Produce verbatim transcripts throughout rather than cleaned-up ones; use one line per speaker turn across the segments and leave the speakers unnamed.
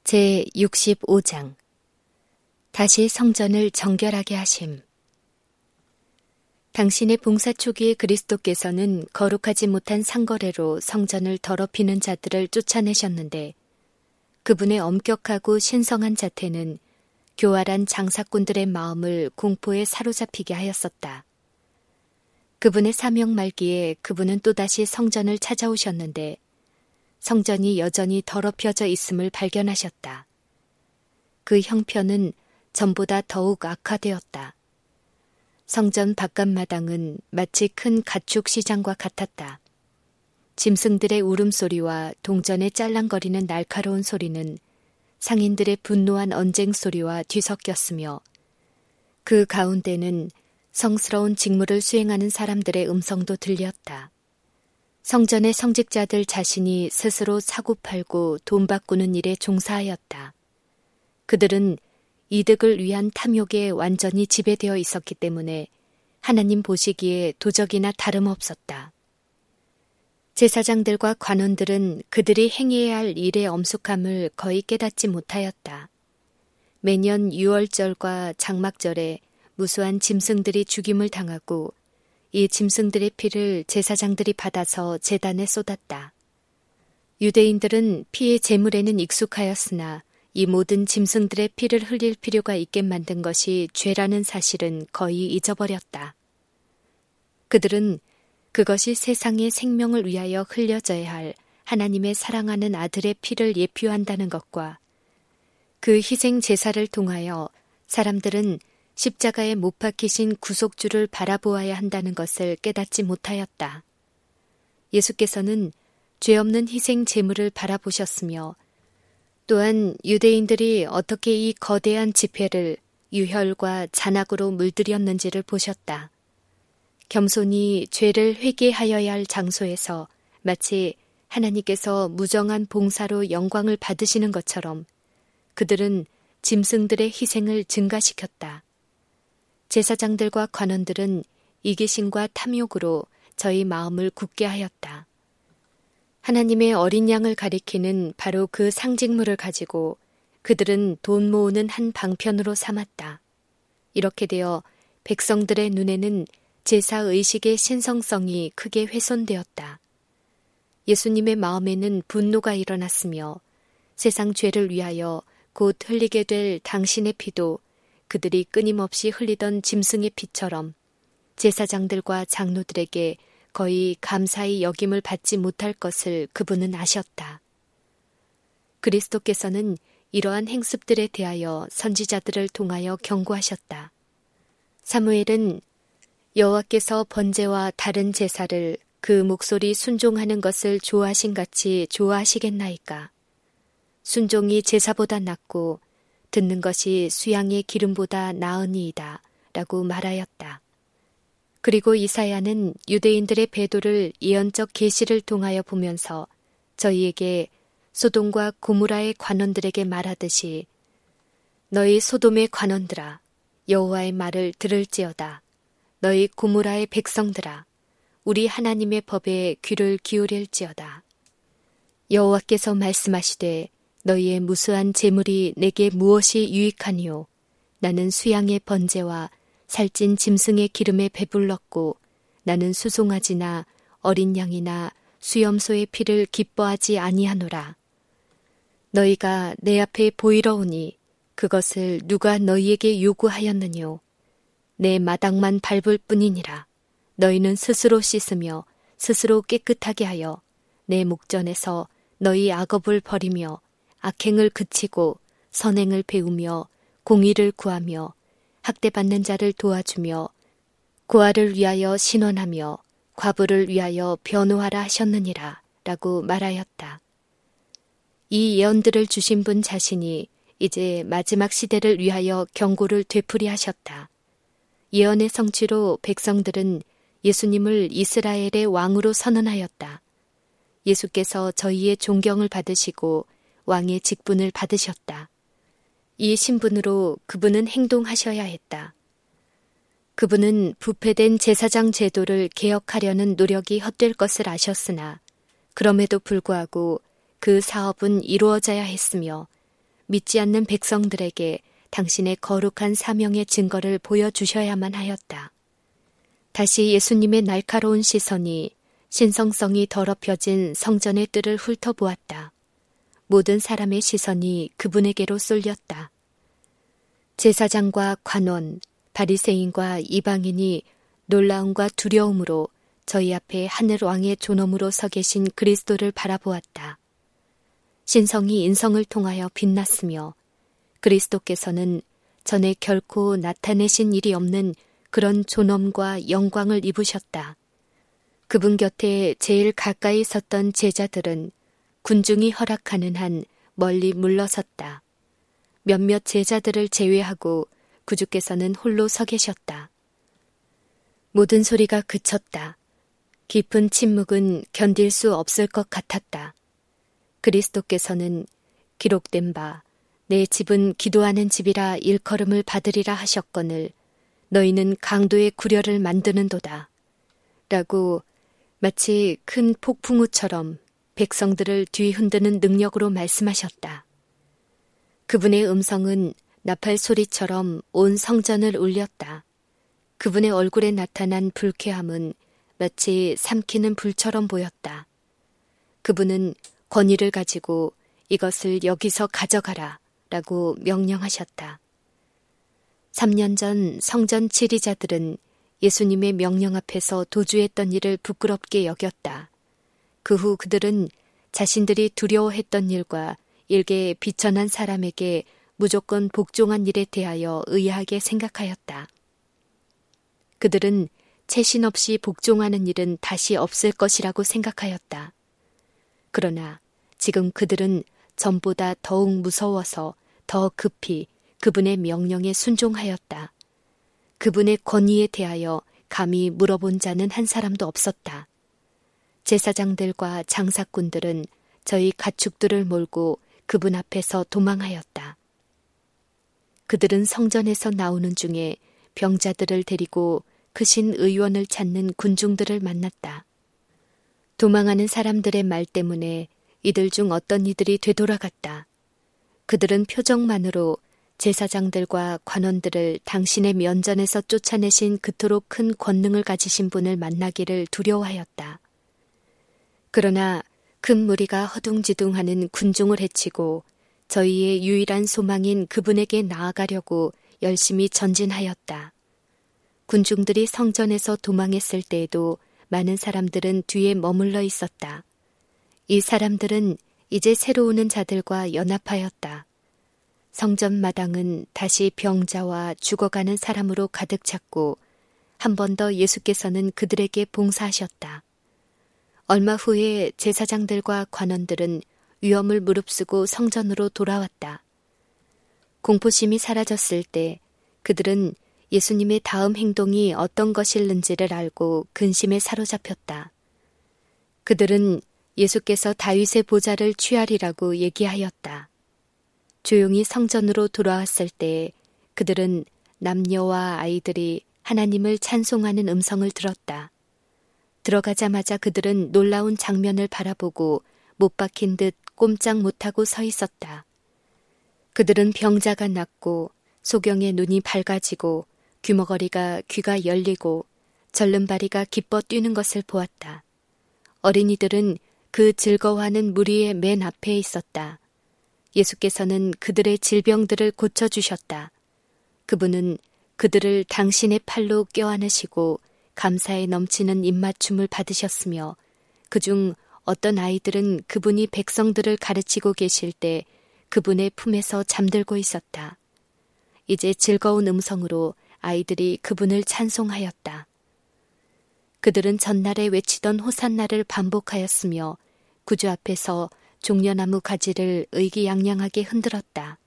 제육십오 장 다시 성전을 정결하게 하심. 당신의 봉사 초기에 그리스도께서는 거룩하지 못한 상거래로 성전을 더럽히는 자들을 쫓아내셨는데 그분의 엄격하고 신성한 자태는 교활한 장사꾼들의 마음을 공포에 사로잡히게 하였었다. 그분의 사명 말기에 그분은 또다시 성전을 찾아오셨는데 성전이 여전히 더럽혀져 있음을 발견하셨다. 그 형편은 전보다 더욱 악화되었다. 성전 바깥마당은 마치 큰 가축 시장과 같았다. 짐승들의 울음소리와 동전의 짤랑거리는 날카로운 소리는 상인들의 분노한 언쟁 소리와 뒤섞였으며 그 가운데는 성스러운 직무를 수행하는 사람들의 음성도 들렸다. 성전의 성직자들 자신이 스스로 사고팔고 돈 바꾸는 일에 종사하였다. 그들은 이득을 위한 탐욕에 완전히 지배되어 있었기 때문에 하나님 보시기에 도적이나 다름없었다. 제사장들과 관원들은 그들이 행해야 할 일의 엄숙함을 거의 깨닫지 못하였다. 매년 유월절과 장막절에 무수한 짐승들이 죽임을 당하고 이 짐승들의 피를 제사장들이 받아서 제단에 쏟았다. 유대인들은 피의 제물에는 익숙하였으나 이 모든 짐승들의 피를 흘릴 필요가 있게 만든 것이 죄라는 사실은 거의 잊어버렸다. 그들은 그것이 세상의 생명을 위하여 흘려져야 할 하나님의 사랑하는 아들의 피를 예표한다는 것과 그 희생 제사를 통하여 사람들은 십자가에 못 박히신 구속주를 바라보아야 한다는 것을 깨닫지 못하였다. 예수께서는 죄 없는 희생 제물을 바라보셨으며 또한 유대인들이 어떻게 이 거대한 지폐를 유혈과 잔악으로 물들였는지를 보셨다. 겸손히 죄를 회개하여야 할 장소에서 마치 하나님께서 무정한 봉사로 영광을 받으시는 것처럼 그들은 짐승들의 희생을 증가시켰다. 제사장들과 관원들은 이기심과 탐욕으로 저희 마음을 굳게 하였다. 하나님의 어린 양을 가리키는 바로 그 상징물을 가지고 그들은 돈 모으는 한 방편으로 삼았다. 이렇게 되어 백성들의 눈에는 제사의식의 신성성이 크게 훼손되었다. 예수님의 마음에는 분노가 일어났으며 세상 죄를 위하여 곧 흘리게 될 당신의 피도 그들이 끊임없이 흘리던 짐승의 피처럼 제사장들과 장로들에게 거의 감사히 여김을 받지 못할 것을 그분은 아셨다. 그리스도께서는 이러한 행습들에 대하여 선지자들을 통하여 경고하셨다. 사무엘은 여호와께서 번제와 다른 제사를 그 목소리 순종하는 것을 좋아하신 같이 좋아하시겠나이까. 순종이 제사보다 낫고 듣는 것이 수양의 기름보다 나으니이다 라고 말하였다. 그리고 이사야는 유대인들의 배도를 예언적 계시를 통하여 보면서 저희에게 소돔과 고모라의 관원들에게 말하듯이 너희 소돔의 관원들아 여호와의 말을 들을지어다. 너희 고모라의 백성들아 우리 하나님의 법에 귀를 기울일지어다. 여호와께서 말씀하시되 너희의 무수한 재물이 내게 무엇이 유익하니요. 나는 수양의 번제와 살찐 짐승의 기름에 배불렀고 나는 수송아지나 어린 양이나 수염소의 피를 기뻐하지 아니하노라. 너희가 내 앞에 보이러 오니 그것을 누가 너희에게 요구하였느뇨. 내 마당만 밟을 뿐이니라. 너희는 스스로 씻으며 스스로 깨끗하게 하여 내 목전에서 너희 악업을 버리며 악행을 그치고 선행을 배우며 공의를 구하며 학대받는 자를 도와주며 고아를 위하여 신원하며 과부를 위하여 변호하라 하셨느니라 라고 말하였다. 이 예언들을 주신 분 자신이 이제 마지막 시대를 위하여 경고를 되풀이하셨다. 예언의 성취로 백성들은 예수님을 이스라엘의 왕으로 선언하였다. 예수께서 저희의 존경을 받으시고 왕의 직분을 받으셨다. 이 신분으로 그분은 행동하셔야 했다. 그분은 부패된 제사장 제도를 개혁하려는 노력이 헛될 것을 아셨으나 그럼에도 불구하고 그 사업은 이루어져야 했으며 믿지 않는 백성들에게 당신의 거룩한 사명의 증거를 보여주셔야만 하였다. 다시 예수님의 날카로운 시선이 신성성이 더럽혀진 성전의 뜰을 훑어보았다. 모든 사람의 시선이 그분에게로 쏠렸다. 제사장과 관원, 바리새인과 이방인이 놀라움과 두려움으로 저희 앞에 하늘 왕의 존엄으로 서 계신 그리스도를 바라보았다. 신성이 인성을 통하여 빛났으며 그리스도께서는 전에 결코 나타내신 일이 없는 그런 존엄과 영광을 입으셨다. 그분 곁에 제일 가까이 섰던 제자들은 군중이 허락하는 한 멀리 물러섰다. 몇몇 제자들을 제외하고 구주께서는 홀로 서 계셨다. 모든 소리가 그쳤다. 깊은 침묵은 견딜 수 없을 것 같았다. 그리스도께서는 기록된 바 내 집은 기도하는 집이라 일컬음을 받으리라 하셨거늘 너희는 강도의 구려를 만드는도다. 라고 마치 큰 폭풍우처럼 백성들을 뒤흔드는 능력으로 말씀하셨다. 그분의 음성은 나팔 소리처럼 온 성전을 울렸다. 그분의 얼굴에 나타난 불쾌함은 마치 삼키는 불처럼 보였다. 그분은 권위를 가지고 이것을 여기서 가져가라 라고 명령하셨다. 삼 년 전 성전 지리자들은 예수님의 명령 앞에서 도주했던 일을 부끄럽게 여겼다. 그 후 그들은 자신들이 두려워했던 일과 일개의 비천한 사람에게 무조건 복종한 일에 대하여 의아하게 생각하였다. 그들은 채신 없이 복종하는 일은 다시 없을 것이라고 생각하였다. 그러나 지금 그들은 전보다 더욱 무서워서 더 급히 그분의 명령에 순종하였다. 그분의 권위에 대하여 감히 물어본 자는 한 사람도 없었다. 제사장들과 장사꾼들은 저희 가축들을 몰고 그분 앞에서 도망하였다. 그들은 성전에서 나오는 중에 병자들을 데리고 크신 의원을 찾는 군중들을 만났다. 도망하는 사람들의 말 때문에 이들 중 어떤 이들이 되돌아갔다. 그들은 표정만으로 제사장들과 관원들을 당신의 면전에서 쫓아내신 그토록 큰 권능을 가지신 분을 만나기를 두려워하였다. 그러나 큰 무리가 허둥지둥하는 군중을 해치고 저희의 유일한 소망인 그분에게 나아가려고 열심히 전진하였다. 군중들이 성전에서 도망했을 때에도 많은 사람들은 뒤에 머물러 있었다. 이 사람들은 이제 새로 오는 자들과 연합하였다. 성전 마당은 다시 병자와 죽어가는 사람으로 가득 찼고 한 번 더 예수께서는 그들에게 봉사하셨다. 얼마 후에 제사장들과 관원들은 위험을 무릅쓰고 성전으로 돌아왔다. 공포심이 사라졌을 때 그들은 예수님의 다음 행동이 어떤 것일는지를 알고 근심에 사로잡혔다. 그들은 예수께서 다윗의 보좌를 취하리라고 얘기하였다. 조용히 성전으로 돌아왔을 때 그들은 남녀와 아이들이 하나님을 찬송하는 음성을 들었다. 들어가자마자 그들은 놀라운 장면을 바라보고 못 박힌 듯 꼼짝 못하고 서 있었다. 그들은 병자가 낫고 소경의 눈이 밝아지고 귀머거리가 귀가 열리고 절름발이가 기뻐 뛰는 것을 보았다. 어린이들은 그 즐거워하는 무리의 맨 앞에 있었다. 예수께서는 그들의 질병들을 고쳐주셨다. 그분은 그들을 당신의 팔로 껴안으시고 감사에 넘치는 입맞춤을 받으셨으며 그중 어떤 아이들은 그분이 백성들을 가르치고 계실 때 그분의 품에서 잠들고 있었다. 이제 즐거운 음성으로 아이들이 그분을 찬송하였다. 그들은 전날에 외치던 호산나를 반복하였으며 구주 앞에서 종려나무 가지를 의기양양하게 흔들었다.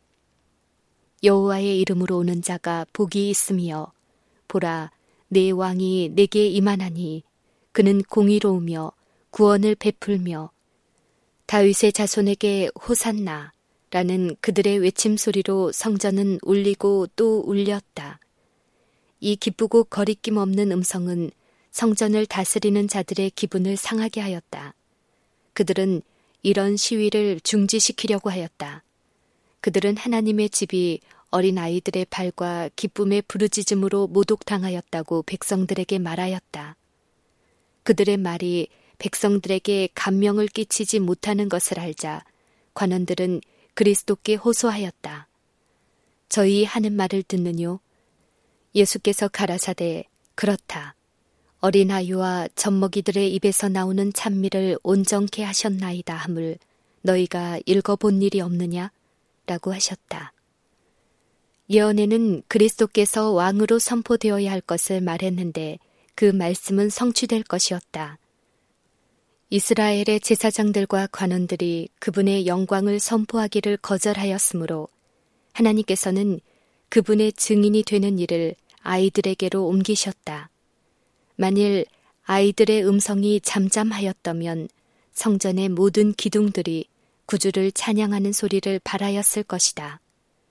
여호와의 이름으로 오는 자가 복이 있으며 보라 내 왕이 내게 임하나니 그는 공의로우며 구원을 베풀며 다윗의 자손에게 호산나 라는 그들의 외침소리로 성전은 울리고 또 울렸다. 이 기쁘고 거리낌 없는 음성은 성전을 다스리는 자들의 기분을 상하게 하였다. 그들은 이런 시위를 중지시키려고 하였다. 그들은 하나님의 집이 어린 아이들의 발과 기쁨의 부르짖음으로 모독당하였다고 백성들에게 말하였다. 그들의 말이 백성들에게 감명을 끼치지 못하는 것을 알자 관원들은 그리스도께 호소하였다. 저희 하는 말을 듣느뇨? 예수께서 가라사대 그렇다. 어린 아이와 젖먹이들의 입에서 나오는 찬미를 온전케 하셨나이다 함을 너희가 읽어본 일이 없느냐? 라고 하셨다. 예언에는 그리스도께서 왕으로 선포되어야 할 것을 말했는데 그 말씀은 성취될 것이었다. 이스라엘의 제사장들과 관원들이 그분의 영광을 선포하기를 거절하였으므로 하나님께서는 그분의 증인이 되는 일을 아이들에게로 옮기셨다. 만일 아이들의 음성이 잠잠하였다면 성전의 모든 기둥들이 구주를 찬양하는 소리를 발하였을 것이다.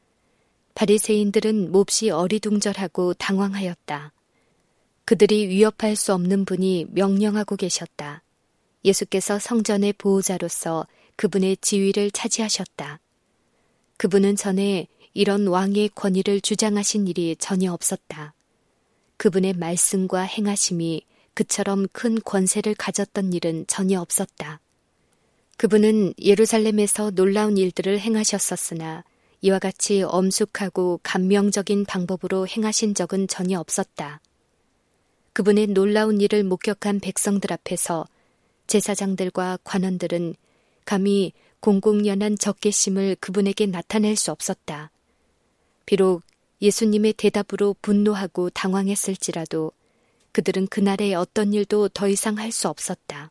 바리새인들은 몹시 어리둥절하고 당황하였다. 그들이 위협할 수 없는 분이 명령하고 계셨다. 예수께서 성전의 보호자로서 그분의 지위를 차지하셨다. 그분은 전에 이런 왕의 권위를 주장하신 일이 전혀 없었다. 그분의 말씀과 행하심이 그처럼 큰 권세를 가졌던 일은 전혀 없었다. 그분은 예루살렘에서 놀라운 일들을 행하셨었으나 이와 같이 엄숙하고 감명적인 방법으로 행하신 적은 전혀 없었다. 그분의 놀라운 일을 목격한 백성들 앞에서 제사장들과 관원들은 감히 공공연한 적개심을 그분에게 나타낼 수 없었다. 비록 예수님의 대답으로 분노하고 당황했을지라도 그들은 그날의 어떤 일도 더 이상 할 수 없었다.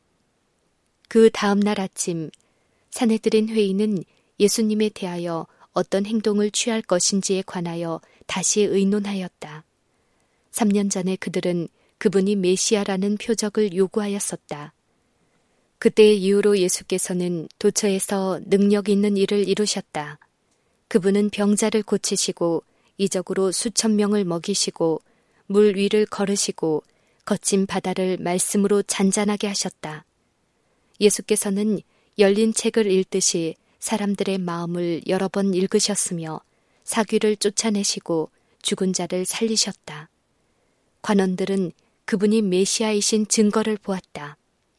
그 다음 날 아침 산헤드린 회의는 예수님에 대하여 어떤 행동을 취할 것인지에 관하여 다시 의논하였다. 삼 년 전에 그들은 그분이 메시아라는 표적을 요구하였었다. 그때의 이후로 예수께서는 도처에서 능력 있는 일을 이루셨다. 그분은 병자를 고치시고 이적으로 수천 명을 먹이시고 물 위를 걸으시고 거친 바다를 말씀으로 잔잔하게 하셨다. 예수께서는 열린 책을 읽듯이 사람들의 마음을 여러 번 읽으셨으며 사귀를 쫓아내시고 죽은 자를 살리셨다. 관원들은 그분이 메시아이신 증거를 보았다.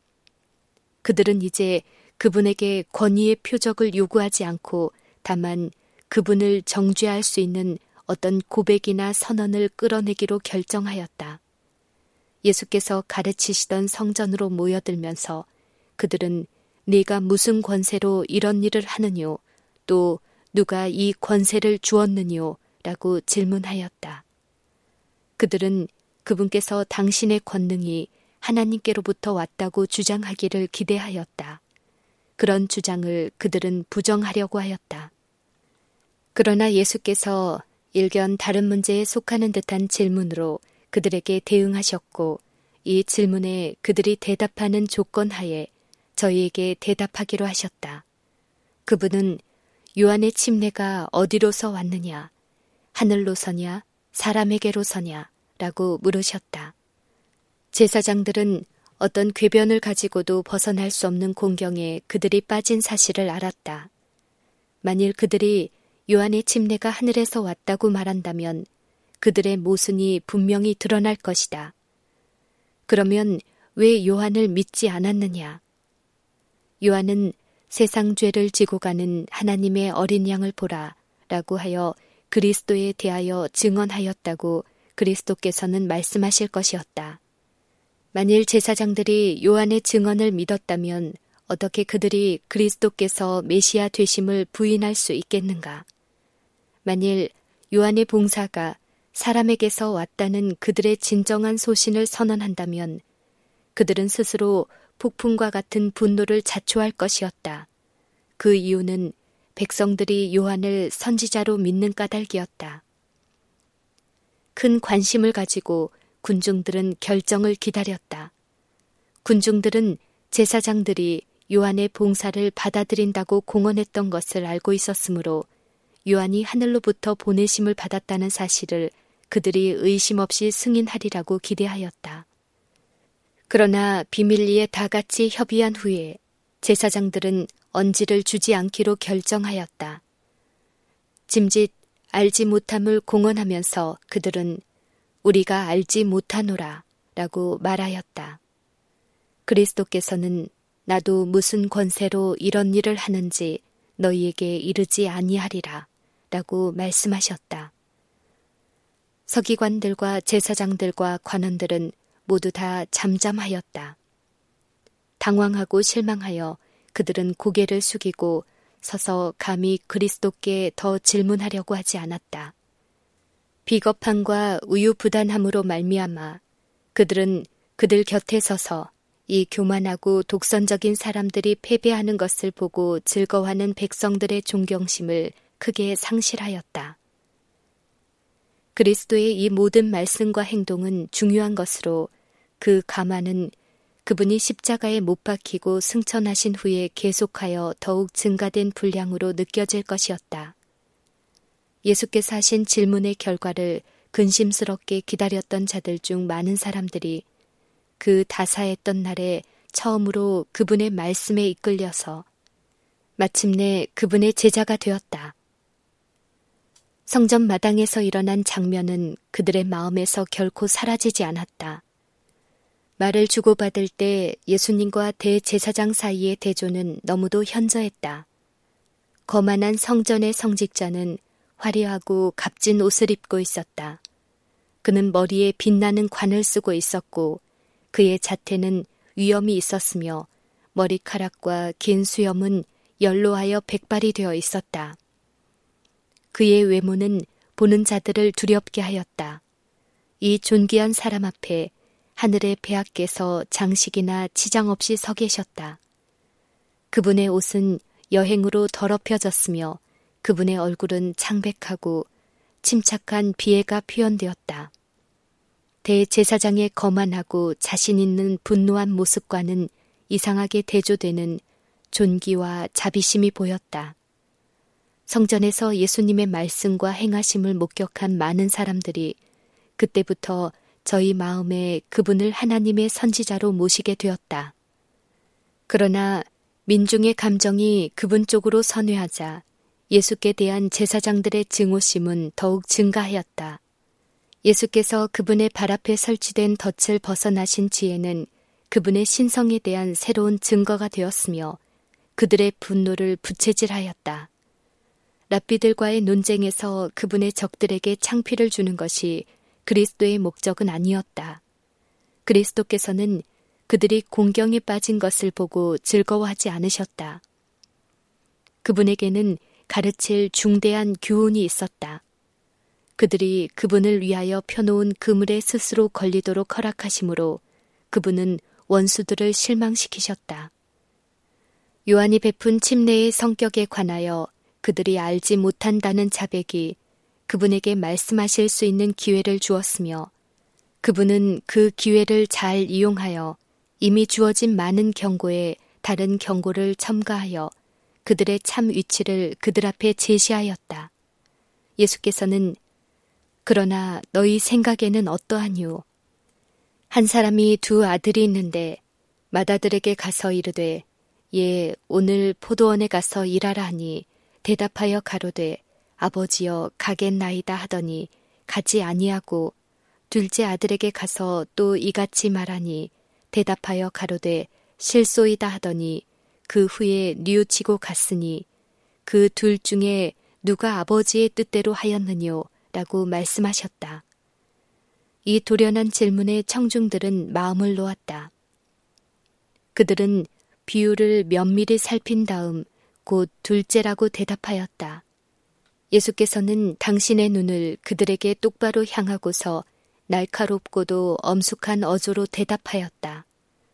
그들은 이제 그분에게 권위의 표적을 요구하지 않고 다만 그분을 정죄할 수 있는 어떤 고백이나 선언을 끌어내기로 결정하였다. 예수께서 가르치시던 성전으로 모여들면서 그들은 네가 무슨 권세로 이런 일을 하느뇨? 또 누가 이 권세를 주었느뇨? 라고 질문하였다. 그들은 그분께서 당신의 권능이 하나님께로부터 왔다고 주장하기를 기대하였다. 그런 주장을 그들은 부정하려고 하였다. 그러나 예수께서 일견 다른 문제에 속하는 듯한 질문으로 그들에게 대응하셨고 이 질문에 그들이 대답하는 조건 하에 저희에게 대답하기로 하셨다. 그분은 요한의 침례가 어디로서 왔느냐? 하늘로서냐? 사람에게로서냐? 라고 물으셨다. 제사장들은 어떤 궤변을 가지고도 벗어날 수 없는 공경에 그들이 빠진 사실을 알았다. 만일 그들이 요한의 침례가 하늘에서 왔다고 말한다면 그들의 모순이 분명히 드러날 것이다. 그러면 왜 요한을 믿지 않았느냐? 요한은 세상 죄를 지고 가는 하나님의 어린 양을 보라 라고 하여 그리스도에 대하여 증언하였다고 그리스도께서는 말씀하실 것이었다. 만일 제사장들이 요한의 증언을 믿었다면 어떻게 그들이 그리스도께서 메시아 되심을 부인할 수 있겠는가? 만일 요한의 봉사가 사람에게서 왔다는 그들의 진정한 소신을 선언한다면 그들은 스스로 폭풍과 같은 분노를 자초할 것이었다. 그 이유는 백성들이 요한을 선지자로 믿는 까닭이었다. 큰 관심을 가지고 군중들은 결정을 기다렸다. 군중들은 제사장들이 요한의 봉사를 받아들인다고 공언했던 것을 알고 있었으므로 요한이 하늘로부터 보내심을 받았다는 사실을 그들이 의심 없이 승인하리라고 기대하였다. 그러나 비밀리에 다 같이 협의한 후에 제사장들은 언지를 주지 않기로 결정하였다. 짐짓 알지 못함을 공언하면서 그들은 우리가 알지 못하노라 라고 말하였다. 그리스도께서는 나도 무슨 권세로 이런 일을 하는지 너희에게 이르지 아니하리라 라고 말씀하셨다. 서기관들과 제사장들과 관원들은 모두 다 잠잠하였다. 당황하고 실망하여 그들은 고개를 숙이고 서서 감히 그리스도께 더 질문하려고 하지 않았다. 비겁함과 우유부단함으로 말미암아 그들은 그들 곁에 서서 이 교만하고 독선적인 사람들이 패배하는 것을 보고 즐거워하는 백성들의 존경심을 크게 상실하였다. 그리스도의 이 모든 말씀과 행동은 중요한 것으로 그 감화는 그분이 십자가에 못 박히고 승천하신 후에 계속하여 더욱 증가된 분량으로 느껴질 것이었다. 예수께서 하신 질문의 결과를 근심스럽게 기다렸던 자들 중 많은 사람들이 그 다사했던 날에 처음으로 그분의 말씀에 이끌려서 마침내 그분의 제자가 되었다. 성전 마당에서 일어난 장면은 그들의 마음에서 결코 사라지지 않았다. 말을 주고받을 때 예수님과 대제사장 사이의 대조는 너무도 현저했다. 거만한 성전의 성직자는 화려하고 값진 옷을 입고 있었다. 그는 머리에 빛나는 관을 쓰고 있었고 그의 자태는 위엄이 있었으며 머리카락과 긴 수염은 연로하여 백발이 되어 있었다. 그의 외모는 보는 자들을 두렵게 하였다. 이 존귀한 사람 앞에 하늘의 폐하께서 장식이나 치장 없이 서 계셨다. 그분의 옷은 여행으로 더럽혀졌으며 그분의 얼굴은 창백하고 침착한 비애가 표현되었다. 대제사장의 거만하고 자신 있는 분노한 모습과는 이상하게 대조되는 존귀와 자비심이 보였다. 성전에서 예수님의 말씀과 행하심을 목격한 많은 사람들이 그때부터 저희 마음에 그분을 하나님의 선지자로 모시게 되었다. 그러나 민중의 감정이 그분 쪽으로 선회하자 예수께 대한 제사장들의 증오심은 더욱 증가하였다. 예수께서 그분의 발 앞에 설치된 덫을 벗어나신 지혜는 그분의 신성에 대한 새로운 증거가 되었으며 그들의 분노를 부채질하였다. 랍비들과의 논쟁에서 그분의 적들에게 창피를 주는 것이 그리스도의 목적은 아니었다. 그리스도께서는 그들이 공경에 빠진 것을 보고 즐거워하지 않으셨다. 그분에게는 가르칠 중대한 교훈이 있었다. 그들이 그분을 위하여 펴놓은 그물에 스스로 걸리도록 허락하심으로 그분은 원수들을 실망시키셨다. 요한이 베푼 침례의 성격에 관하여 그들이 알지 못한다는 자백이 그분에게 말씀하실 수 있는 기회를 주었으며 그분은 그 기회를 잘 이용하여 이미 주어진 많은 경고에 다른 경고를 첨가하여 그들의 참 위치를 그들 앞에 제시하였다. 예수께서는 그러나 너희 생각에는 어떠하뇨? 한 사람이 두 아들이 있는데 맏아들에게 가서 이르되 예 오늘 포도원에 가서 일하라 하니 대답하여 가로되 아버지여 가겠나이다 하더니 가지 아니하고 둘째 아들에게 가서 또 이같이 말하니 대답하여 가로되 실소이다 하더니 그 후에 뉘우치고 갔으니 그 둘 중에 누가 아버지의 뜻대로 하였느뇨? 라고 말씀하셨다. 이 돌연한 질문에 청중들은 마음을 놓았다. 그들은 비유를 면밀히 살핀 다음 곧 둘째라고 대답하였다. 예수께서는 당신의 눈을 그들에게 똑바로 향하고서 날카롭고도 엄숙한 어조로 대답하였다.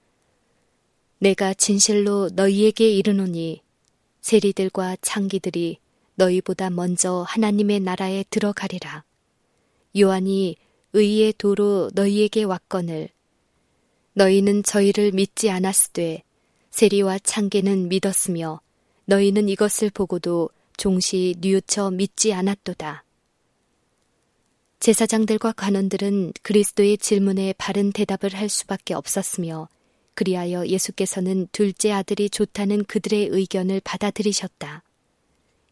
내가 진실로 너희에게 이르노니 세리들과 창기들이 너희보다 먼저 하나님의 나라에 들어가리라. 요한이 의의 도로 너희에게 왔거늘 너희는 저희를 믿지 않았으되 세리와 창기는 믿었으며 너희는 이것을 보고도 종시 뉘우쳐 믿지 않았도다. 제사장들과 관원들은 그리스도의 질문에 바른 대답을 할 수밖에 없었으며 그리하여 예수께서는 둘째 아들이 좋다는 그들의 의견을 받아들이셨다.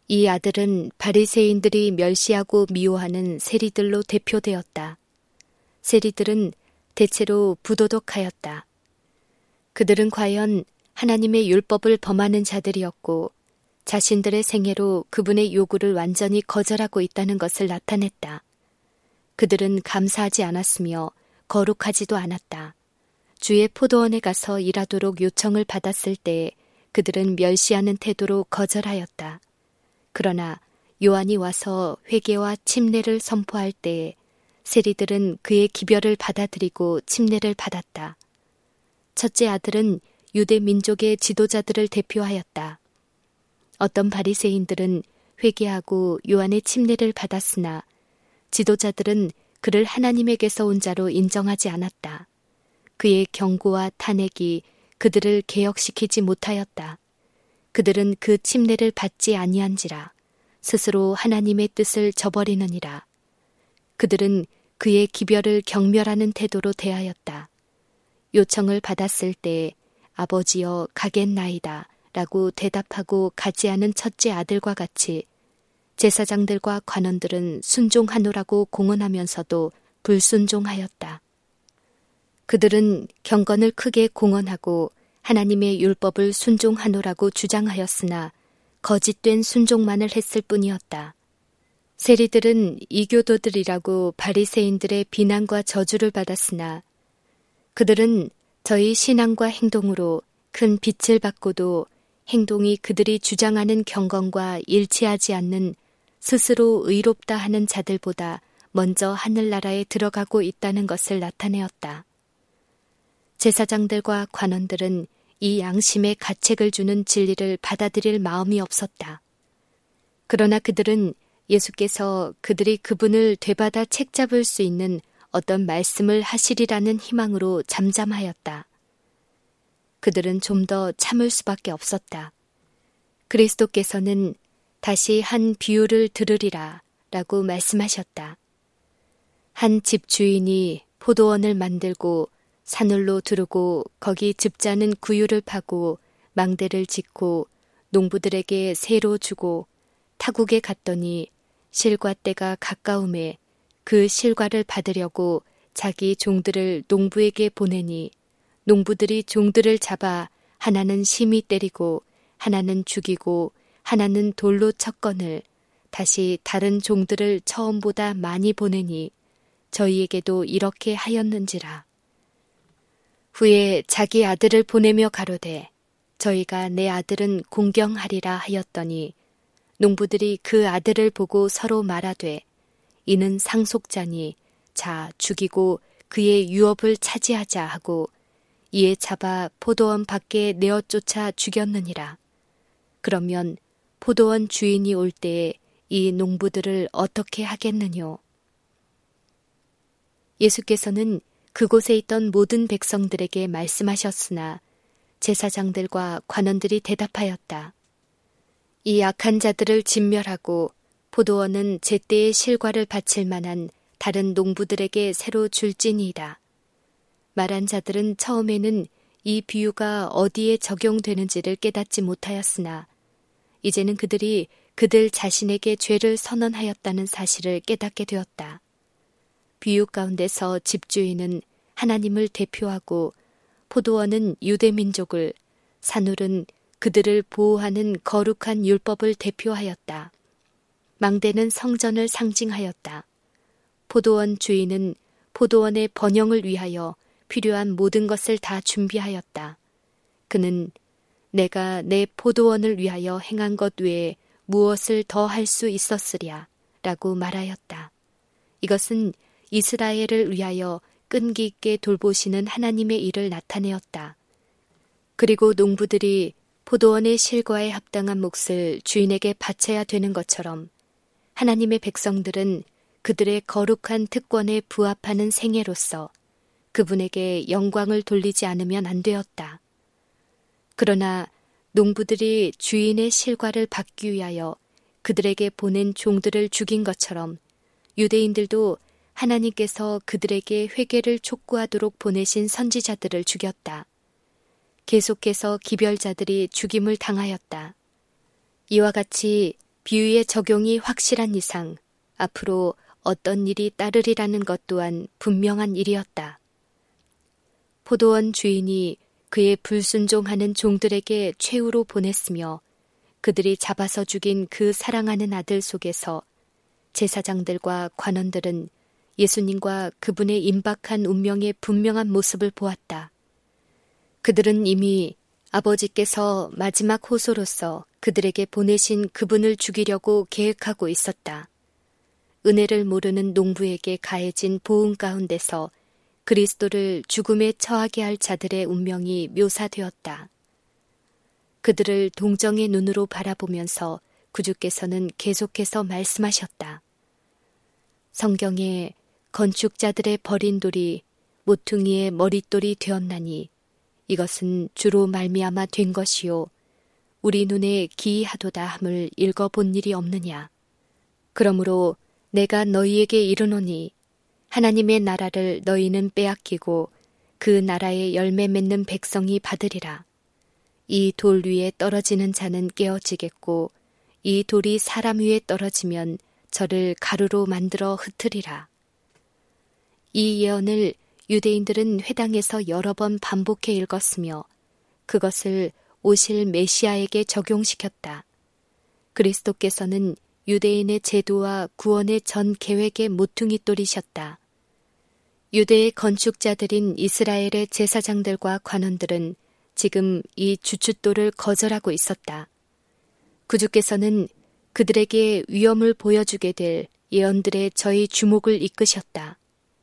이 아들은 바리새인들이 멸시하고 미워하는 세리들로 대표되었다. 세리들은 대체로 부도덕하였다. 그들은 과연 하나님의 율법을 범하는 자들이었고 자신들의 생애로 그분의 요구를 완전히 거절하고 있다는 것을 나타냈다. 그들은 감사하지 않았으며 거룩하지도 않았다. 주의 포도원에 가서 일하도록 요청을 받았을 때 그들은 멸시하는 태도로 거절하였다. 그러나 요한이 와서 회개와 침례를 선포할 때에 세리들은 그의 기별을 받아들이고 침례를 받았다. 첫째 아들은 유대 민족의 지도자들을 대표하였다. 어떤 바리새인들은 회개하고 요한의 침례를 받았으나 지도자들은 그를 하나님에게서 온 자로 인정하지 않았다. 그의 경고와 탄핵이 그들을 개혁시키지 못하였다. 그들은 그 침례를 받지 아니한지라 스스로 하나님의 뜻을 저버리느니라. 그들은 그의 기별을 경멸하는 태도로 대하였다. 요청을 받았을 때 아버지여 가겠나이다 라고 대답하고 가지 않은 첫째 아들과 같이 제사장들과 관원들은 순종하노라고 공언하면서도 불순종하였다. 그들은 경건을 크게 공언하고 하나님의 율법을 순종하노라고 주장하였으나 거짓된 순종만을 했을 뿐이었다. 세리들은 이교도들이라고 바리새인들의 비난과 저주를 받았으나 그들은 저희 신앙과 행동으로 큰 빛을 받고도 행동이 그들이 주장하는 경건과 일치하지 않는 스스로 의롭다 하는 자들보다 먼저 하늘나라에 들어가고 있다는 것을 나타내었다. 제사장들과 관원들은 이 양심에 가책을 주는 진리를 받아들일 마음이 없었다. 그러나 그들은 예수께서 그들이 그분을 되받아 책잡을 수 있는 어떤 말씀을 하시리라는 희망으로 잠잠하였다. 그들은 좀 더 참을 수밖에 없었다. 그리스도께서는 다시 한 비유를 들으리라 라고 말씀하셨다. 한 집 주인이 포도원을 만들고 산울로 두르고 거기 즙자는 구유를 파고 망대를 짓고 농부들에게 새로 주고 타국에 갔더니 실과 때가 가까움에 그 실과를 받으려고 자기 종들을 농부에게 보내니 농부들이 종들을 잡아 하나는 심히 때리고 하나는 죽이고 하나는 돌로 쳤거늘 다시 다른 종들을 처음보다 많이 보내니 저희에게도 이렇게 하였는지라. 후에 자기 아들을 보내며 가로되 저희가 내 아들은 공경하리라 하였더니 농부들이 그 아들을 보고 서로 말하되 이는 상속자니 자 죽이고 그의 유업을 차지하자 하고 이에 잡아 포도원 밖에 내어 쫓아 죽였느니라. 그러면 포도원 주인이 올 때에 이 농부들을 어떻게 하겠느뇨? 예수께서는 그곳에 있던 모든 백성들에게 말씀하셨으나 제사장들과 관원들이 대답하였다. 이 악한 자들을 진멸하고 포도원은 제때의 실과를 바칠 만한 다른 농부들에게 새로 줄지니이다. 말한 자들은 처음에는 이 비유가 어디에 적용되는지를 깨닫지 못하였으나 이제는 그들이 그들 자신에게 죄를 선언하였다는 사실을 깨닫게 되었다. 비유 가운데서 집주인은 하나님을 대표하고 포도원은 유대민족을, 산울은 그들을 보호하는 거룩한 율법을 대표하였다. 망대는 성전을 상징하였다. 포도원 주인은 포도원의 번영을 위하여 필요한 모든 것을 다 준비하였다. 그는 내가 내 포도원을 위하여 행한 것 외에 무엇을 더 할 수 있었으랴 라고 말하였다. 이것은 이스라엘을 위하여 끈기 있게 돌보시는 하나님의 일을 나타내었다. 그리고 농부들이 포도원의 실과에 합당한 몫을 주인에게 바쳐야 되는 것처럼 하나님의 백성들은 그들의 거룩한 특권에 부합하는 생애로서 그분에게 영광을 돌리지 않으면 안 되었다. 그러나 농부들이 주인의 실과를 받기 위하여 그들에게 보낸 종들을 죽인 것처럼 유대인들도 하나님께서 그들에게 회개를 촉구하도록 보내신 선지자들을 죽였다. 계속해서 기별자들이 죽임을 당하였다. 이와 같이 비유의 적용이 확실한 이상 앞으로 어떤 일이 따르리라는 것 또한 분명한 일이었다. 포도원 주인이 그의 불순종하는 종들에게 최후로 보냈으며 그들이 잡아서 죽인 그 사랑하는 아들 속에서 제사장들과 관원들은 예수님과 그분의 임박한 운명의 분명한 모습을 보았다. 그들은 이미 아버지께서 마지막 호소로서 그들에게 보내신 그분을 죽이려고 계획하고 있었다. 은혜를 모르는 농부에게 가해진 보응 가운데서 그리스도를 죽음에 처하게 할 자들의 운명이 묘사되었다. 그들을 동정의 눈으로 바라보면서 구주께서는 계속해서 말씀하셨다. 성경에 건축자들의 버린 돌이 모퉁이의 머릿돌이 되었나니 이것은 주로 말미암아 된 것이요 우리 눈에 기이하도다 함을 읽어본 일이 없느냐. 그러므로 내가 너희에게 이르노니 하나님의 나라를 너희는 빼앗기고 그 나라의 열매 맺는 백성이 받으리라. 이 돌 위에 떨어지는 자는 깨어지겠고 이 돌이 사람 위에 떨어지면 저를 가루로 만들어 흩으리라. 이 예언을 유대인들은 회당에서 여러 번 반복해 읽었으며 그것을 오실 메시아에게 적용시켰다. 그리스도께서는 유대인의 제도와 구원의 전 계획의 모퉁이돌이셨다. 유대의 건축자들인 이스라엘의 제사장들과 관원들은 지금 이 주춧돌을 거절하고 있었다. 구주께서는 그들에게 위엄을 보여주게 될 예언들의 저희 주목을 이끄셨다.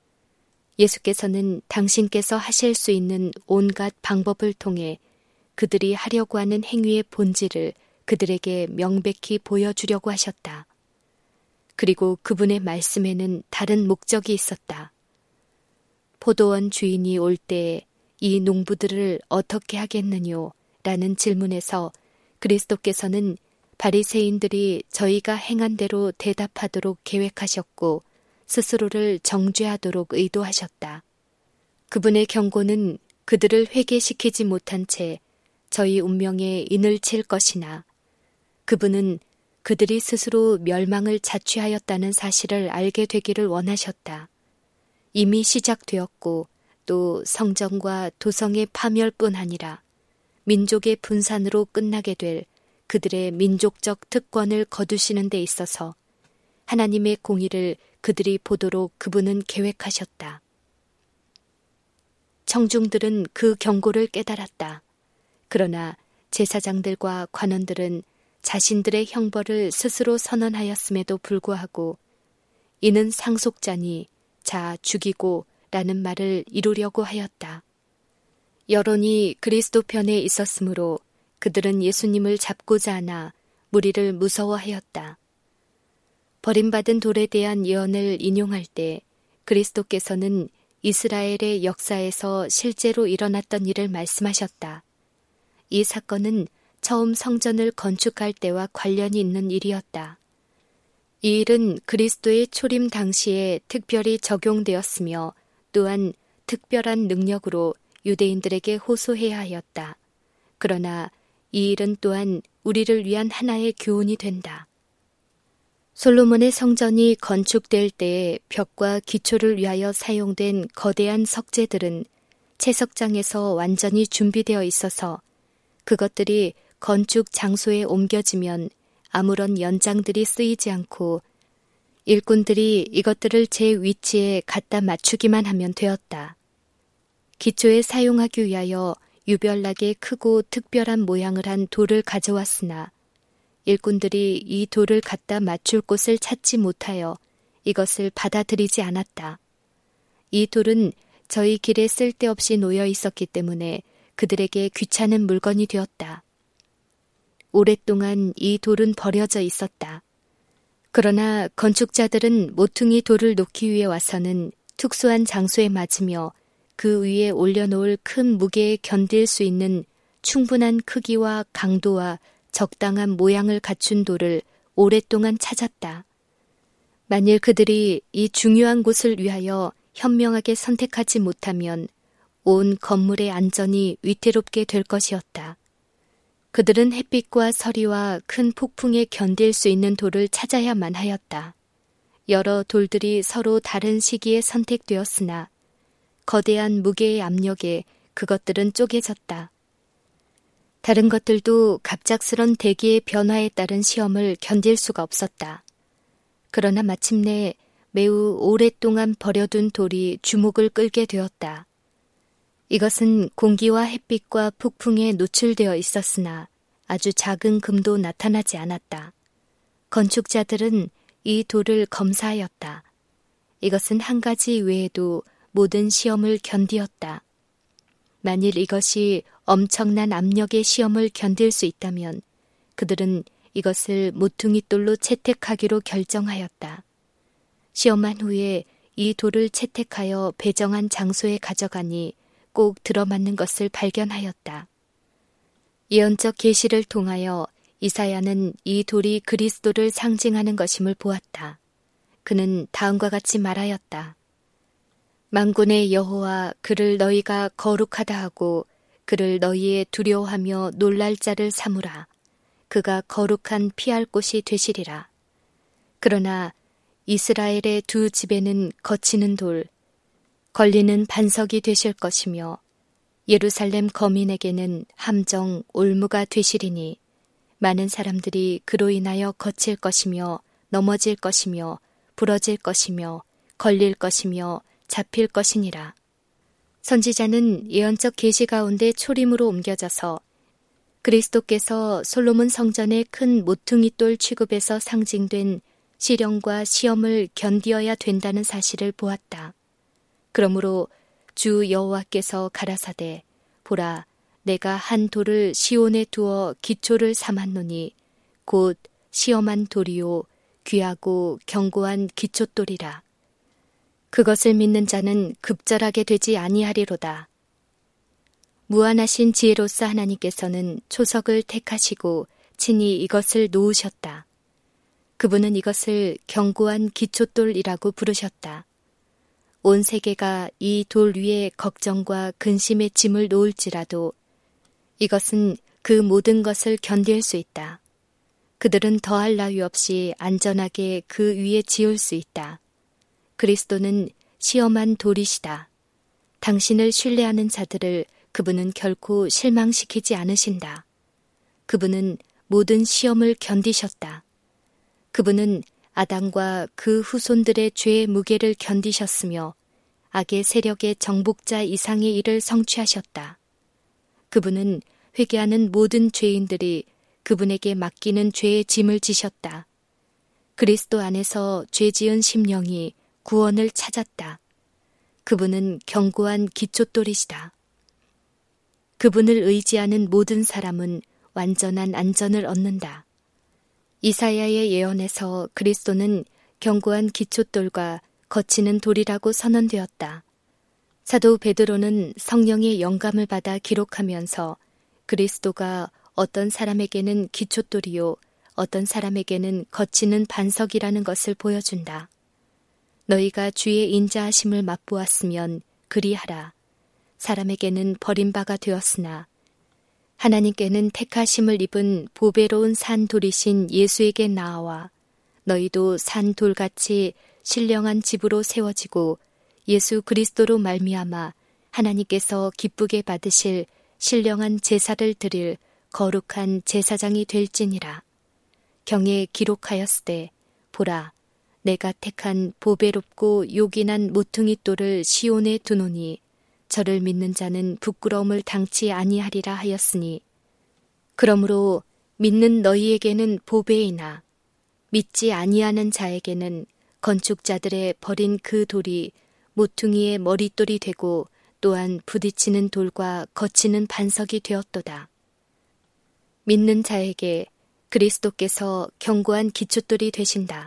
예수께서는 당신께서 하실 수 있는 온갖 방법을 통해 그들이 하려고 하는 행위의 본질을 그들에게 명백히 보여주려고 하셨다. 그리고 그분의 말씀에는 다른 목적이 있었다. 포도원 주인이 올 때에 이 농부들을 어떻게 하겠느뇨? 라는 질문에서 그리스도께서는 바리새인들이 저희가 행한 대로 대답하도록 계획하셨고 스스로를 정죄하도록 의도하셨다. 그분의 경고는 그들을 회개시키지 못한 채 저희 운명에 인을 칠 것이나 그분은 그들이 스스로 멸망을 자취하였다는 사실을 알게 되기를 원하셨다. 이미 시작되었고 또 성전과 도성의 파멸뿐 아니라 민족의 분산으로 끝나게 될 그들의 민족적 특권을 거두시는 데 있어서 하나님의 공의를 그들이 보도록 그분은 계획하셨다. 청중들은 그 경고를 깨달았다. 그러나 제사장들과 관원들은 자신들의 형벌을 스스로 선언하였음에도 불구하고 이는 상속자니 자 죽이고 라는 말을 이루려고 하였다. 여론이 그리스도 편에 있었으므로 그들은 예수님을 잡고자 하나 무리를 무서워하였다. 버림받은 돌에 대한 예언을 인용할 때 그리스도께서는 이스라엘의 역사에서 실제로 일어났던 일을 말씀하셨다. 이 사건은 처음 성전을 건축할 때와 관련이 있는 일이었다. 이 일은 그리스도의 초림 당시에 특별히 적용되었으며 또한 특별한 능력으로 유대인들에게 호소해야 하였다. 그러나 이 일은 또한 우리를 위한 하나의 교훈이 된다. 솔로몬의 성전이 건축될 때에 벽과 기초를 위하여 사용된 거대한 석재들은 채석장에서 완전히 준비되어 있어서 그것들이 건축 장소에 옮겨지면 아무런 연장들이 쓰이지 않고 일꾼들이 이것들을 제 위치에 갖다 맞추기만 하면 되었다. 기초에 사용하기 위하여 유별나게 크고 특별한 모양을 한 돌을 가져왔으나 일꾼들이 이 돌을 갖다 맞출 곳을 찾지 못하여 이것을 받아들이지 않았다. 이 돌은 저희 길에 쓸데없이 놓여 있었기 때문에 그들에게 귀찮은 물건이 되었다. 오랫동안 이 돌은 버려져 있었다. 그러나 건축자들은 모퉁이 돌을 놓기 위해 와서는 특수한 장소에 맞으며 그 위에 올려놓을 큰 무게에 견딜 수 있는 충분한 크기와 강도와 적당한 모양을 갖춘 돌을 오랫동안 찾았다. 만일 그들이 이 중요한 곳을 위하여 현명하게 선택하지 못하면 온 건물의 안전이 위태롭게 될 것이었다. 그들은 햇빛과 서리와 큰 폭풍에 견딜 수 있는 돌을 찾아야만 하였다. 여러 돌들이 서로 다른 시기에 선택되었으나 거대한 무게의 압력에 그것들은 쪼개졌다. 다른 것들도 갑작스런 대기의 변화에 따른 시험을 견딜 수가 없었다. 그러나 마침내 매우 오랫동안 버려둔 돌이 주목을 끌게 되었다. 이것은 공기와 햇빛과 폭풍에 노출되어 있었으나 아주 작은 금도 나타나지 않았다. 건축자들은 이 돌을 검사하였다. 이것은 한 가지 외에도 모든 시험을 견디었다. 만일 이것이 엄청난 압력의 시험을 견딜 수 있다면 그들은 이것을 모퉁이돌로 채택하기로 결정하였다. 시험한 후에 이 돌을 채택하여 배정한 장소에 가져가니 꼭 들어맞는 것을 발견하였다. 예언적 계시를 통하여 이사야는 이 돌이 그리스도를 상징하는 것임을 보았다. 그는 다음과 같이 말하였다. 만군의 여호와 그를 너희가 거룩하다 하고 그를 너희의 두려워하며 놀랄 자를 삼으라. 그가 거룩한 피할 곳이 되시리라. 그러나 이스라엘의 두 집에는 거치는 돌, 걸리는 반석이 되실 것이며 예루살렘 거민에게는 함정, 올무가 되시리니 많은 사람들이 그로 인하여 거칠 것이며 넘어질 것이며 부러질 것이며 걸릴 것이며 잡힐 것이니라. 선지자는 예언적 계시 가운데 초림으로 옮겨져서 그리스도께서 솔로몬 성전의 큰 모퉁이돌 취급에서 상징된 시련과 시험을 견디어야 된다는 사실을 보았다. 그러므로 주 여호와께서 가라사대 보라 내가 한 돌을 시온에 두어 기초를 삼았노니 곧 시험한 돌이요 귀하고 견고한 기초돌이라. 그것을 믿는 자는 급절하게 되지 아니하리로다. 무한하신 지혜로서 하나님께서는 초석을 택하시고 친히 이것을 놓으셨다. 그분은 이것을 견고한 기초돌이라고 부르셨다. 온 세계가 이 돌 위에 걱정과 근심의 짐을 놓을지라도 이것은 그 모든 것을 견딜 수 있다. 그들은 더할 나위 없이 안전하게 그 위에 지을 수 있다. 그리스도는 시험한 돌이시다. 당신을 신뢰하는 자들을 그분은 결코 실망시키지 않으신다. 그분은 모든 시험을 견디셨다. 그분은 아담과 그 후손들의 죄의 무게를 견디셨으며 악의 세력의 정복자 이상의 일을 성취하셨다. 그분은 회개하는 모든 죄인들이 그분에게 맡기는 죄의 짐을 지셨다. 그리스도 안에서 죄지은 심령이 구원을 찾았다. 그분은 견고한 기초돌이시다. 그분을 의지하는 모든 사람은 완전한 안전을 얻는다. 이사야의 예언에서 그리스도는 견고한 기초돌과 거치는 돌이라고 선언되었다. 사도 베드로는 성령의 영감을 받아 기록하면서 그리스도가 어떤 사람에게는 기초돌이요 어떤 사람에게는 거치는 반석이라는 것을 보여준다. 너희가 주의 인자하심을 맛보았으면 그리하라. 사람에게는 버림바가 되었으나 하나님께는 택하심을 입은 보배로운 산돌이신 예수에게 나아와 너희도 산돌같이 신령한 집으로 세워지고 예수 그리스도로 말미암아 하나님께서 기쁘게 받으실 신령한 제사를 드릴 거룩한 제사장이 될지니라. 경에 기록하였으되 보라 내가 택한 보배롭고 요긴한 모퉁이돌을 시온에 두노니 저를 믿는 자는 부끄러움을 당치 아니하리라 하였으니 그러므로 믿는 너희에게는 보배이나 믿지 아니하는 자에게는 건축자들의 버린 그 돌이 모퉁이의 머릿돌이 되고 또한 부딪히는 돌과 거치는 반석이 되었도다. 믿는 자에게 그리스도께서 견고한 기초돌이 되신다.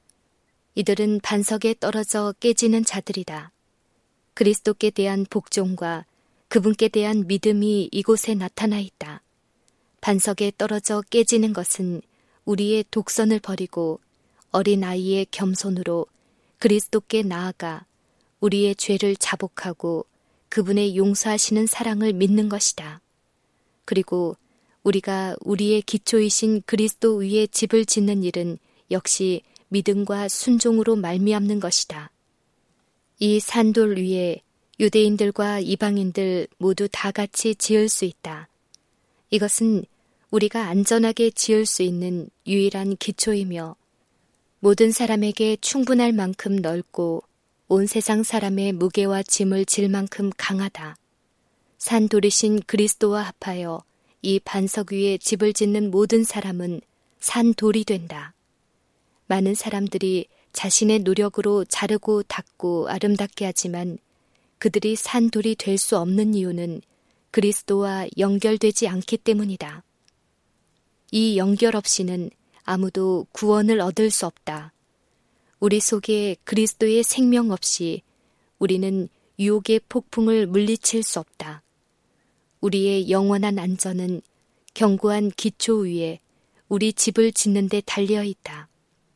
이들은 반석에 떨어져 깨지는 자들이다. 그리스도께 대한 복종과 그분께 대한 믿음이 이곳에 나타나 있다. 반석에 떨어져 깨지는 것은 우리의 독선을 버리고 어린아이의 겸손으로 그리스도께 나아가 우리의 죄를 자복하고 그분의 용서하시는 사랑을 믿는 것이다. 그리고 우리가 우리의 기초이신 그리스도 위에 집을 짓는 일은 역시 믿음과 순종으로 말미암는 것이다. 이 산돌 위에 유대인들과 이방인들 모두 다 같이 지을 수 있다. 이것은 우리가 안전하게 지을 수 있는 유일한 기초이며 모든 사람에게 충분할 만큼 넓고 온 세상 사람의 무게와 짐을 질 만큼 강하다. 산돌이신 그리스도와 합하여 이 반석 위에 집을 짓는 모든 사람은 산돌이 된다. 많은 사람들이 자신의 노력으로 자르고 닦고 아름답게 하지만 그들이 산돌이 될 수 없는 이유는 그리스도와 연결되지 않기 때문이다. 이 연결 없이는 아무도 구원을 얻을 수 없다. 우리 속에 그리스도의 생명 없이 우리는 유혹의 폭풍을 물리칠 수 없다. 우리의 영원한 안전은 견고한 기초 위에 우리 집을 짓는 데 달려 있다.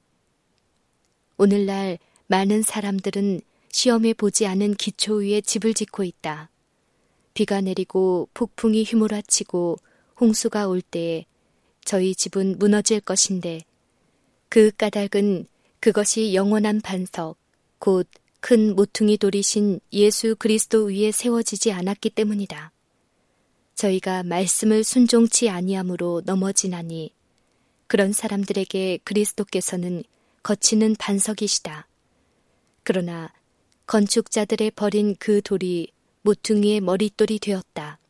오늘날 많은 사람들은 시험해 보지 않은 기초 위에 집을 짓고 있다. 비가 내리고 폭풍이 휘몰아치고 홍수가 올 때에 저희 집은 무너질 것인데 그 까닭은 그것이 영원한 반석, 곧 큰 모퉁이 돌이신 예수 그리스도 위에 세워지지 않았기 때문이다. 저희가 말씀을 순종치 아니함으로 넘어지나니 그런 사람들에게 그리스도께서는 거치는 반석이시다. 그러나 건축자들의 버린 그 돌이 모퉁이의 머릿돌이 되었다.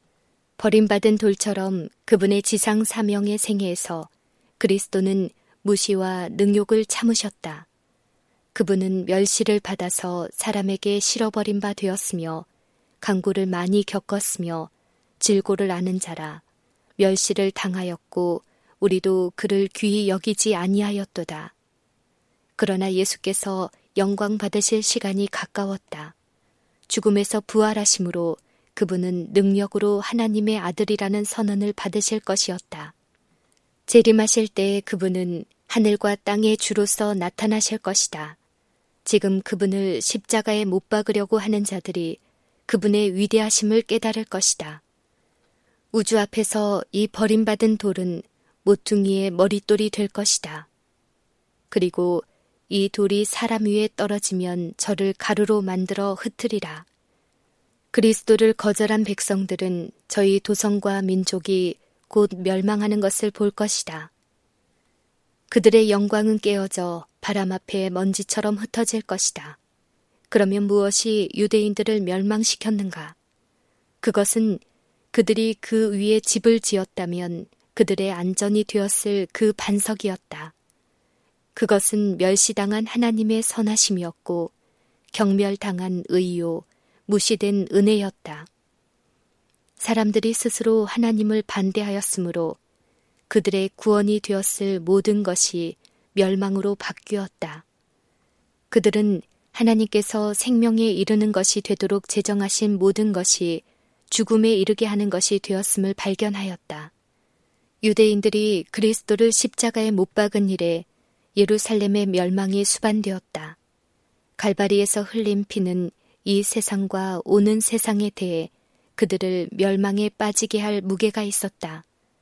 버림받은 돌처럼 그분의 지상 사명의 생애에서 그리스도는 무시와 능욕을 참으셨다. 그분은 멸시를 받아서 사람에게 실어버린 바 되었으며 강구를 많이 겪었으며 질고를 아는 자라 멸시를 당하였고 우리도 그를 귀히 여기지 아니하였도다. 그러나 예수께서 영광 받으실 시간이 가까웠다. 죽음에서 부활하심으로 그분은 능력으로 하나님의 아들이라는 선언을 받으실 것이었다. 재림하실 때에 그분은 하늘과 땅의 주로서 나타나실 것이다. 지금 그분을 십자가에 못 박으려고 하는 자들이 그분의 위대하심을 깨달을 것이다. 우주 앞에서 이 버림받은 돌은 모퉁이의 머릿돌이 될 것이다. 그리고 이 돌이 사람 위에 떨어지면 저를 가루로 만들어 흩으리라. 그리스도를 거절한 백성들은 저희 도성과 민족이 곧 멸망하는 것을 볼 것이다. 그들의 영광은 깨어져 바람 앞에 먼지처럼 흩어질 것이다. 그러면 무엇이 유대인들을 멸망시켰는가? 그것은 그들이 그 위에 집을 지었다면 그들의 안전이 되었을 그 반석이었다. 그것은 멸시당한 하나님의 선하심이었고 경멸당한 의요, 무시된 은혜였다. 사람들이 스스로 하나님을 반대하였으므로 그들의 구원이 되었을 모든 것이 멸망으로 바뀌었다. 그들은 하나님께서 생명에 이르는 것이 되도록 제정하신 모든 것이 죽음에 이르게 하는 것이 되었음을 발견하였다. 유대인들이 그리스도를 십자가에 못 박은 일에 예루살렘의 멸망이 수반되었다. 갈바리에서 흘린 피는 이 세상과 오는 세상에 대해 그들을 멸망에 빠지게 할 무게가 있었다.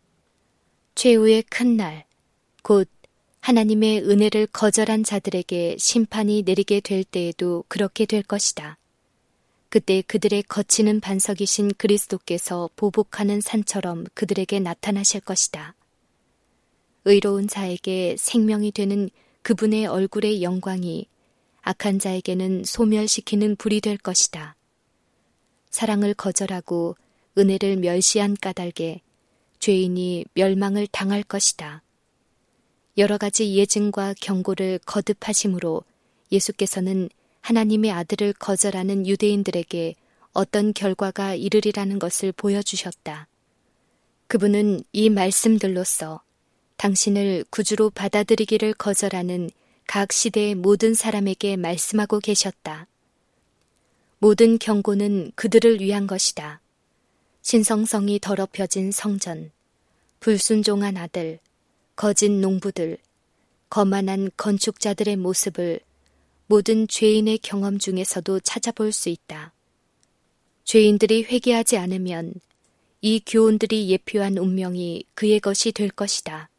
최후의 큰 날, 곧 하나님의 은혜를 거절한 자들에게 심판이 내리게 될 때에도 그렇게 될 것이다. 그때 그들의 거치는 반석이신 그리스도께서 보복하는 산처럼 그들에게 나타나실 것이다. 의로운 자에게 생명이 되는 그분의 얼굴의 영광이 악한 자에게는 소멸시키는 불이 될 것이다. 사랑을 거절하고 은혜를 멸시한 까닭에 죄인이 멸망을 당할 것이다. 여러 가지 예증과 경고를 거듭하심으로 예수께서는 하나님의 아들을 거절하는 유대인들에게 어떤 결과가 이르리라는 것을 보여주셨다. 그분은 이 말씀들로써 당신을 구주로 받아들이기를 거절하는 각 시대의 모든 사람에게 말씀하고 계셨다. 모든 경고는 그들을 위한 것이다. 신성성이 더럽혀진 성전, 불순종한 아들, 거짓 농부들, 거만한 건축자들의 모습을 모든 죄인의 경험 중에서도 찾아볼 수 있다. 죄인들이 회개하지 않으면 이 교훈들이 예표한 운명이 그의 것이 될 것이다.